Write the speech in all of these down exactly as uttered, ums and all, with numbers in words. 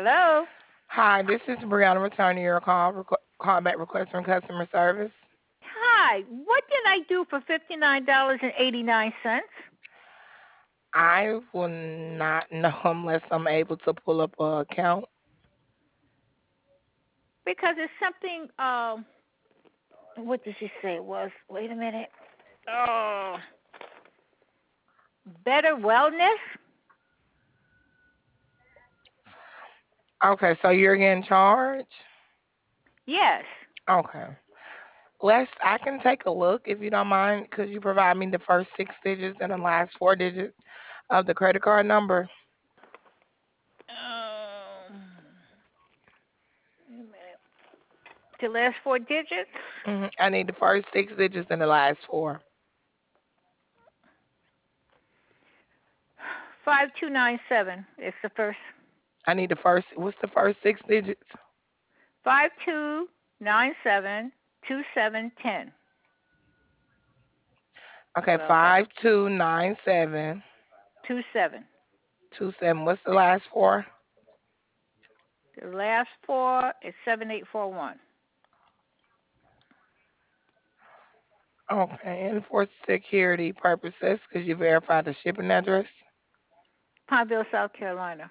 Hello. Hi, this is Brianna returning your call, requ- callback request from customer service. Hi. What did I do for fifty nine dollars and eighty nine cents? I will not know unless I'm able to pull up a account. Because it's something. Um. What did she say it was? Wait a minute. Oh. Better wellness. Okay, so you're getting charged? Yes. Okay. Let's, I can take a look if you don't mind. Could you provide me the first six digits and the last four digits of the credit card number? Um. Wait a minute. The last four digits. hmm I need the first six digits and the last four. Five two nine seven is the first. I need the first, what's the first six digits? Five two nine seven two seven ten. Okay, What else I five two nine seven two seven. two seven. What's the last four? The last four is seven eight four one. Okay, and for security purposes, could you verify the shipping address? Pineville, South Carolina.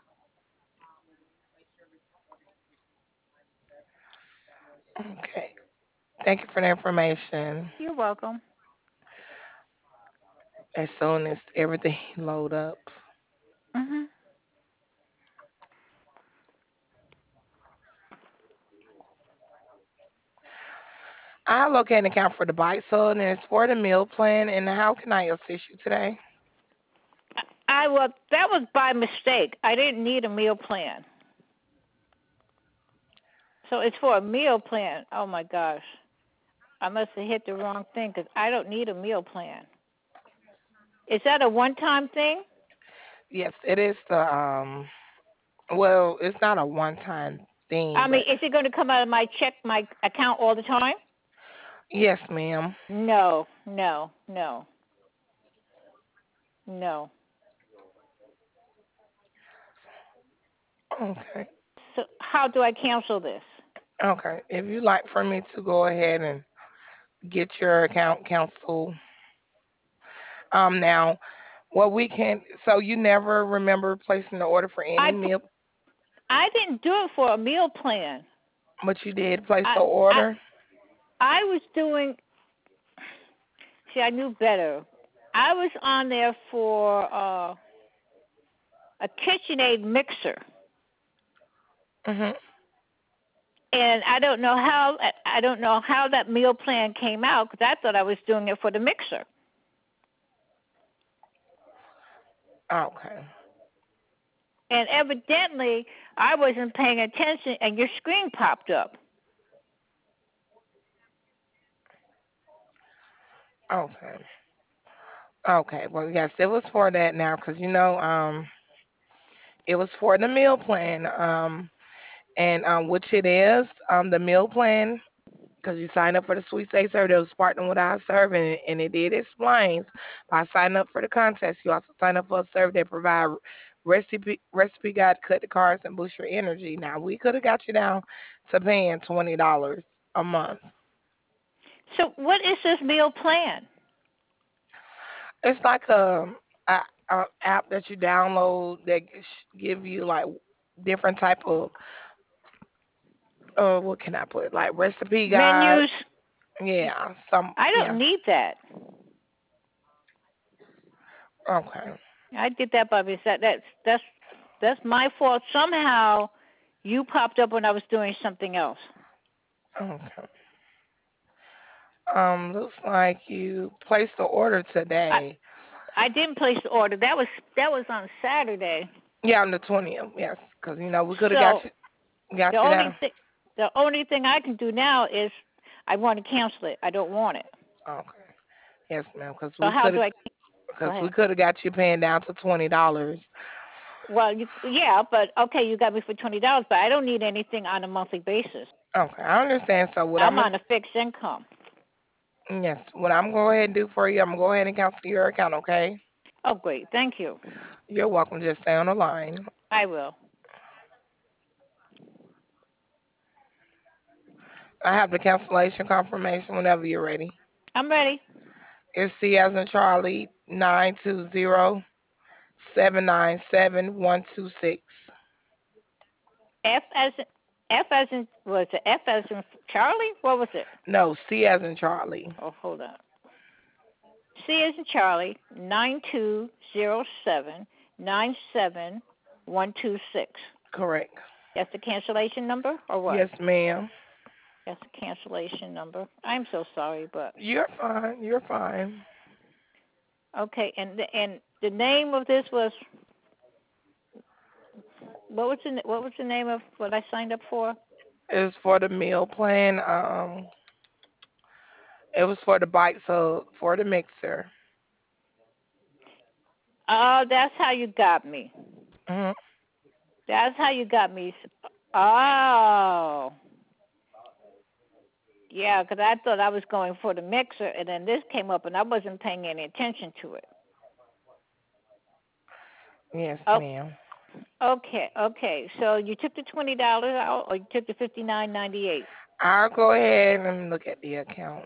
Okay, thank you for the information. You're welcome. As soon as everything load up, Mhm. I locate an account for the bike sold and it's for the meal plan. And how can I assist you today? I was that was by mistake. I didn't need a meal plan. So it's for a meal plan. Oh my gosh. I must have hit the wrong thing cuz I don't need a meal plan. Is that a one-time thing? Yes, it is the um. Well, it's not a one-time thing, I mean, but is it going to come out of my check my account all the time? yes, ma'am. No, no, no. No. Okay, So how do I cancel this? okay. If you'd like for me to go ahead and get your account canceled, um, now what we can. So you never remember placing the order for any I meal, I didn't do it for a meal plan. but you did place I the I order. I was doing. See, I knew better. I was on there for uh, a KitchenAid mixer, Mhm. and I don't know how I don't know how that meal plan came out because I thought I was doing it for the mixer, Okay. and evidently I wasn't paying attention, and your screen popped up. Okay. Okay. Well, yes, it was for that now, because you know, um, it was for the meal plan, um, and um, which it is, um, the meal plan, because you signed up for the sweet say serve that was partnering with our server, and, and it did explains by signing up for the contest, you also sign up for a server that provide recipe recipe guide, cut the carbs, and boost your energy. Now we could have got you down to paying twenty dollars a month. So what is this meal plan? It's like a, a, a app that you download that sh- give you like different type of uh what can I put, like recipe Menus? guides. Yeah, some I yeah. don't need that. Okay, I did that by mistake. That, that's that's that's my fault. Somehow you popped up when I was doing something else. okay. Um, looks like you placed the order I today. I didn't place the order. That was that was on Saturday. Yeah, on the twentieth. Yes, because you know we could have got So you the got you only down. thing the only thing I can do now is I want to cancel it. I don't want it. Okay. Yes, ma'am. Because So we how could do have I go because we ahead? could have got you paying down to twenty dollars. Well, you, yeah, but okay, you got me for twenty dollars, but I don't need anything on a monthly basis. Okay, I understand. So what I'm I'm gonna on a fixed income. yes, what I'm gonna go ahead and do for you, I'm gonna go ahead and cancel your account. Okay. Oh, great, thank you. You're welcome. Just stay on the line. I will. I have the cancellation confirmation whenever you're ready. I'm ready. It's C as in Charlie, nine two zero seven nine seven one two six. F as in, F as in was it F as in Charlie? What was it? No, C as in Charlie. Oh, hold on. C as in Charlie, nine two zero seven nine seven one two six. Correct. That's the cancellation number or what? Yes, ma'am. That's the cancellation number. I'm so sorry, but You're fine. You're fine. okay. And the, and the name of this was what was the what was the name of what I signed up for? It's for the meal plan. Um, it was for the bike, so for the mixer. Oh, that's how you got me. hmm That's how you got me. Oh, yeah, because I thought I was going for the mixer, and then this came up, and I wasn't paying any attention to it. Yes, Oh, ma'am. okay, okay. So you took the twenty dollars out, or you took the fifty nine ninety eight? I'll go ahead and look at the account.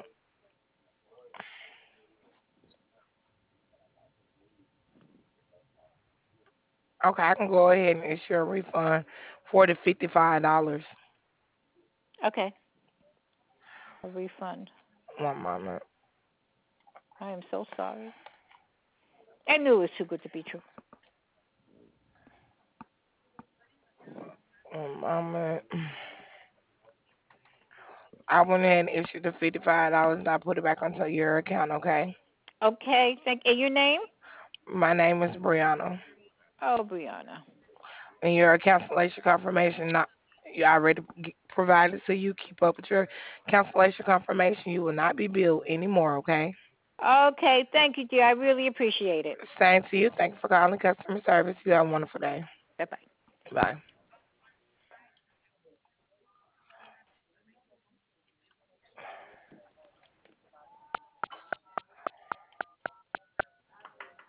Okay, I can go ahead and issue a refund for the fifty-five dollars. Okay, a refund. One moment. I am so sorry. I knew it was too good to be true. One moment. I went ahead and issued the fifty-five dollars and I put it back onto your account, okay? Okay, thank you. Your name? My name is Brianna. Oh, Brianna. And your cancellation confirmation not you already g- provided, so you keep up with your cancellation confirmation. You will not be billed anymore, okay? Okay, thank you, dear. I really appreciate it. Same to you. Thank you for calling customer service. You have a wonderful day. Bye bye. Bye.